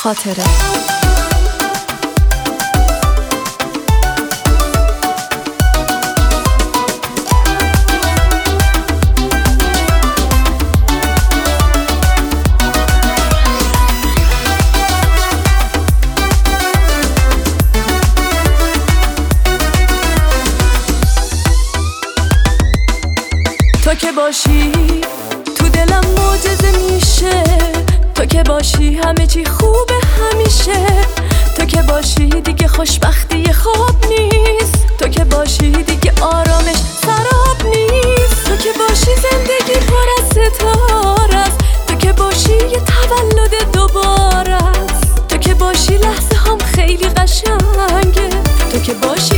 خاطره. تو که باشی تو دلم معجزه میشه، تو که باشی همه چی خوبه همیشه، تو که باشی دیگه خوشبختی خواب نیست، تو که باشی دیگه آرامش سراب نیست، تو که باشی زندگی پر از ستاره است، تو که باشی یه تولد دوباره است، تو که باشی لحظه هم خیلی قشنگه، تو که باشی